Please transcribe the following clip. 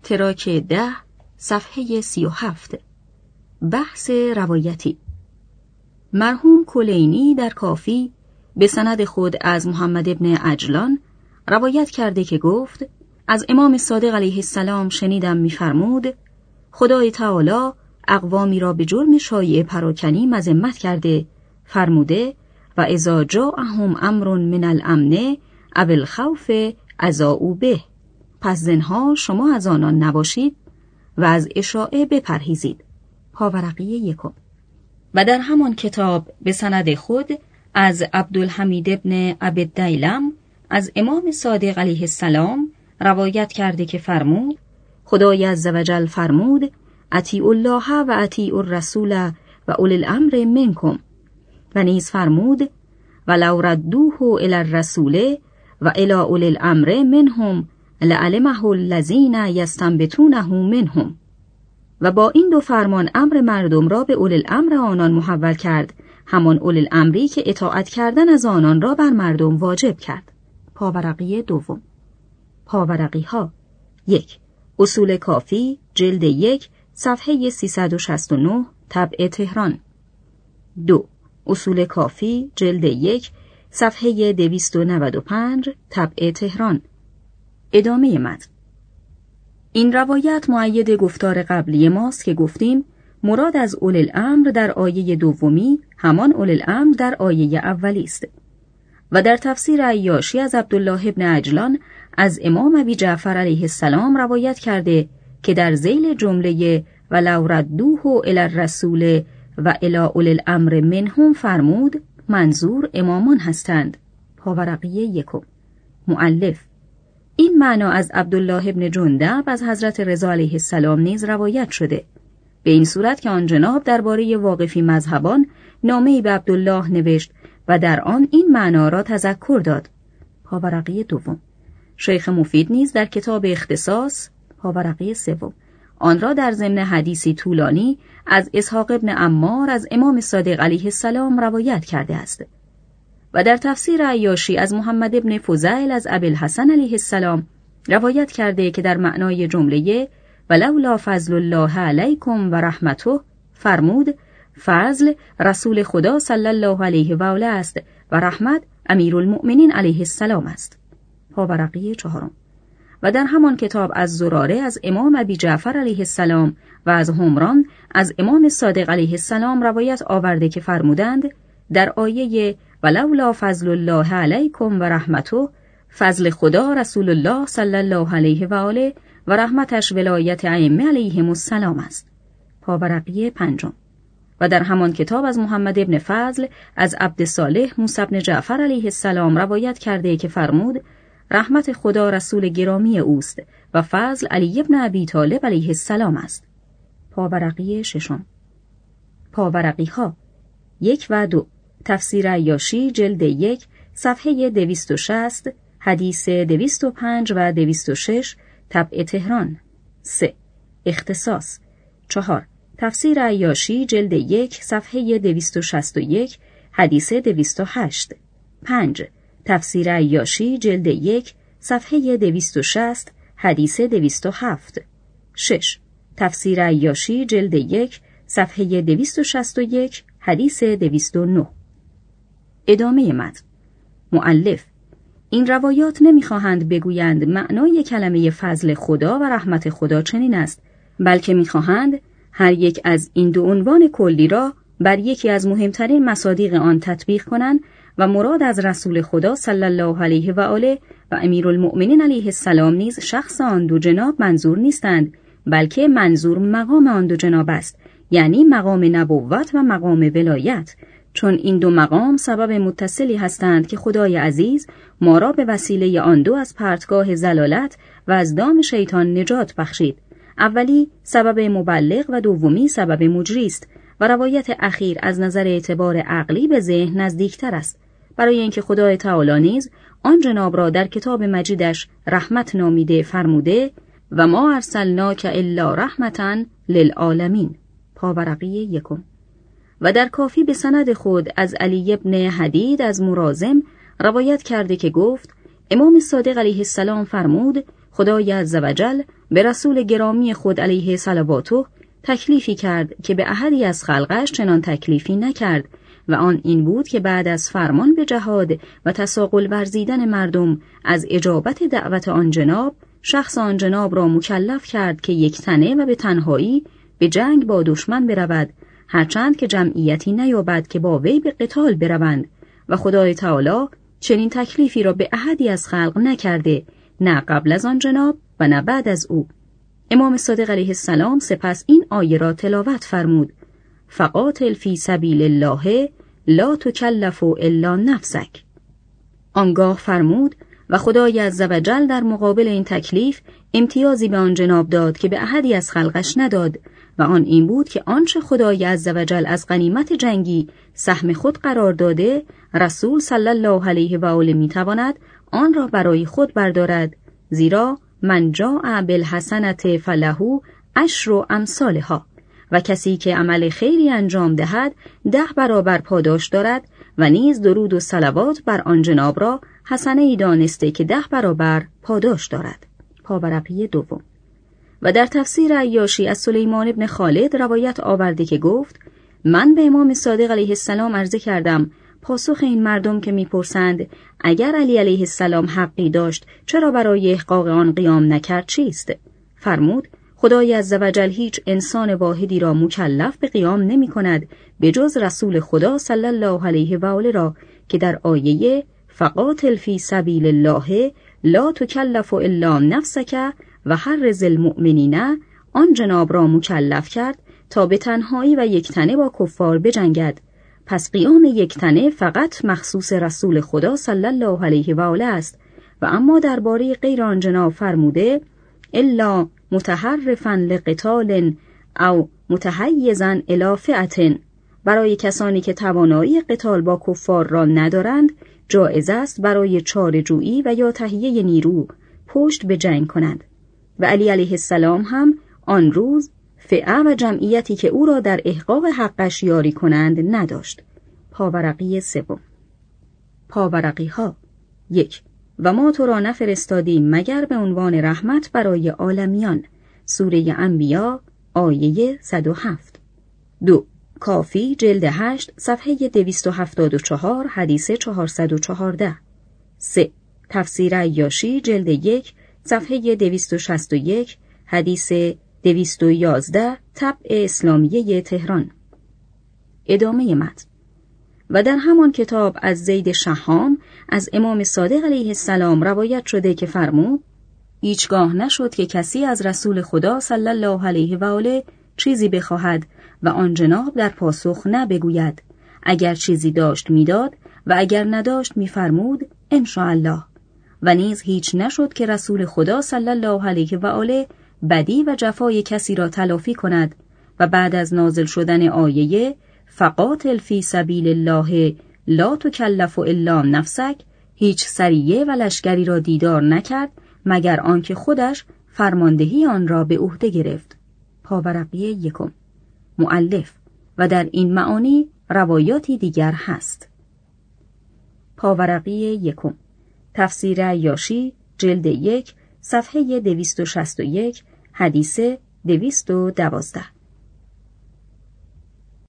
تراک 10 صفحه 37. بحث روایتی. مرحوم کلینی در کافی به سند خود از محمد ابن عجلان روایت کرده که گفت از امام صادق علیه السلام شنیدم می‌فرمود خدای تعالی اقوامی را به جرم شایع پراکنی مذمت کرده فرموده و اذا جاءهم امر من الامن او الخوف اذاعوا به، پس زنها شما از آنان نباشید و از اشاعه بپرهیزید. پاورقی 1. و در همان کتاب به سند خود از عبدالحمید ابن عبدالدیلم از امام صادق علیه السلام روایت کرده که فرمود خدای عزوجل فرمود اطیعوا الله و اطیعوا الرسول و اولی الامر منکم، و نیز فرمود ولو ردوه الی الرسول و الی اولی الامر منهم لعلمه الذین یستنبطونه منهم، و با این دو فرمان امر مردم را به اولی الامر آنان محول کرد، همان اولی الامری که اطاعت کردن از آنان را بر مردم واجب کرد. پاورقی 2. پاورقی ها 1. اصول کافی جلد 1 صفحه 369 طبع تهران. 2. اصول کافی جلد 1 صفحه 295 طبع تهران. ادامه متن. این روایت مؤید گفتار قبلی ماست که گفتیم مراد از اولی الامر در آیه دومی همان اولی الامر در آیه اولی است. و در تفسیر عیاشی از عبدالله ابن عجلان از امام ابی جعفر علیه السلام روایت کرده که در ذیل جمله ولو ردوه الی الرسول و الی اولی الامر منهم فرمود منظور امامان هستند. پاورقی 1. مؤلف این معنا از عبدالله ابن جندب از حضرت رضا علیه السلام نیز روایت شده، به این صورت که آن جناب درباره واقفی مذهبان نامه‌ای به عبدالله نوشت و در آن این معنا را تذکر داد. پاورقی 2. شیخ مفید نیز در کتاب اختصاص پاورقی 3 آن را در ضمن حدیثی طولانی از اسحاق ابن عمار از امام صادق علیه السلام روایت کرده است. و در تفسیر عیاشی از محمد ابن فضیل از ابوالحسن علیه السلام روایت کرده که در معنای جمله ولولا فضل الله علیکم و رحمته فرمود فضل رسول خدا صلی الله علیه و آله است و رحمت امیرالمؤمنین علیه السلام است. پاورقی 4. و در همان کتاب از زراره از امام ابی جعفر علیه السلام و از همران از امام صادق علیه السلام روایت آورده که فرمودند در آیه ولولا فضل الله علیکم و رحمته فضل خدا رسول الله صلی الله علیه و آله و رحمتش ولایت ائمه علیهم السلام است. پاورقی 5. و در همان کتاب از محمد ابن فضل از عبد صالح موسی ابن جعفر علیه السلام روایت کرده که فرمود رحمت خدا رسول گرامی اوست و فضل علی ابن ابی طالب علیه السلام است. پاورقی 6. پاورقی ها 1 و 2 تفسیر عیاشی جلد 1 صفحه 260 حدیث 205 و 206 طبع تهران. 3. اختصاص 4. تفسیر عیاشی جلد 1 صفحه 261 حدیث 208. 5. تفسیر عیاشی جلد 1 صفحه 260 حدیث 207. 6. تفسیر عیاشی جلد 1 صفحه 261 حدیث 209. ادامه متن. مؤلف این روایات نمیخواهند بگویند معنای کلمه فضل خدا و رحمت خدا چنین است، بلکه میخواهند هر یک از این دو عنوان کلی را بر یکی از مهمترین مصادیق آن تطبیق کنند و مراد از رسول خدا صلی الله علیه و آله و امیرالمؤمنین علیه السلام نیز شخص آن دو جناب منظور نیستند، بلکه منظور مقام آن دو جناب است، یعنی مقام نبوت و مقام ولایت، چون این دو مقام سبب متصلی هستند که خدای عزیز ما را به وسیله آن دو از پرتگاه زلالت و از دام شیطان نجات بخشید. اولی سبب مبلغ و دومی سبب مجری است و روایت اخیر از نظر اعتبار عقلی به ذهن نزدیکتر است، برای اینکه خدای تعالی نیز آن جناب را در کتاب مجیدش رحمت نامیده فرموده و ما ارسلناک الا رحمتا للعالمین. پاورقی 1. و در کافی به سند خود از علی ابن حدید از مرازم روایت کرده که گفت امام صادق علیه السلام فرمود خدای عزوجل به رسول گرامی خود علیه صلواته تکلیفی کرد که به احدی از خلقش چنان تکلیفی نکرد و آن این بود که بعد از فرمان به جهاد و تساقل ورزیدن مردم از اجابت دعوت آن جناب، شخص آن جناب را مکلف کرد که یک تنه و به تنهایی به جنگ با دشمن برود، هرچند که جمعیتی نیابد که با وی به قتال بروند و خدای تعالی چنین تکلیفی را به احدی از خلق نکرده، نه قبل از آن جناب و نه بعد از او. امام صادق علیه السلام سپس این آیه را تلاوت فرمود: فقاتل فی سبیل الله لا تکلف الا نفسک. آنگاه فرمود و خدای عزوجل در مقابل این تکلیف امتیازی به آن جناب داد که به احدی از خلقش نداد و آن این بود که آنچه خدای عزوجل از غنیمت جنگی سهم خود قرار داده، رسول صلی الله علیه و آله میتواند آن را برای خود بردارد، زیرا من جاء بالحسنة فله عشر امثالها، و کسی که عمل خیری انجام دهد 10 برابر پاداش دارد و نیز درود و صلوات بر آن جناب را حسنه ای دانسته که 10 برابر پاداش دارد. پاورقی دوم. و در تفسیر عیاشی از سلیمان ابن خالد روایت آورده که گفت: من به امام صادق علیه السلام عرضه کردم پاسخ این مردم که میپرسند اگر علی علیه السلام حقی داشت چرا برای احقاق آن قیام نکرد چیست؟ فرمود: خدای عزوجل هیچ انسان واحدی را مکلف به قیام نمی کند به جز رسول خدا صلی الله علیه و آله را که در آیه فقاتل فی سبیل الله لا تکلف الا نفسک و حرض المؤمنین آن جناب را مکلف کرد تا به تنهایی و یک تنه با کفار بجنگد. پس قیام یک تنه فقط مخصوص رسول خدا صلی الله علیه و آله است و اما درباره غیر آن جناب فرموده: الا متحرفا لقتال او متحیزا الی فئة. برای کسانی که توانایی قتال با کفار را ندارند جایز است برای چاره‌جویی و یا تهیه نیرو پشت به جنگ کنند. و علی علیه السلام هم آن روز فئه و جمعیتی که او را در احقاق حقش یاری کنند نداشت. پاورقی سوم. پاورقی ها. 1. و ما تو را نفرستادیم مگر به عنوان رحمت برای عالمیان. سوره انبیا آیه 107. 2. کافی جلد 8 صفحه 274 حدیث 414. 3. تفسیر عیاشی جلد 1 صفحه 261 حدیث 211 طبع اسلامیه تهران. ادامه متن. و در همان کتاب از زید شهام از امام صادق علیه السلام روایت شده که فرمود: هیچگاه نشد که کسی از رسول خدا صلی الله علیه و آله چیزی بخواهد و آن جناب در پاسخ نبگوید، اگر چیزی داشت میداد و اگر نداشت میفرمود ان شاء الله. و نیز هیچ نشد که رسول خدا صلی الله علیه و آله بدی و جفای کسی را تلافی کند و بعد از نازل شدن آیه فقاتل فی سبیل الله لا تکلف الا نفسک هیچ سریه و لشکری را دیدار نکرد مگر آنکه خودش فرماندهی آن را به عهده گرفت. پاورقی 1. مؤلف. و در این معانی روایاتی دیگر هست. پاورقی 1. تفسیر عیاشی جلد 1 صفحه 261 حدیث 212.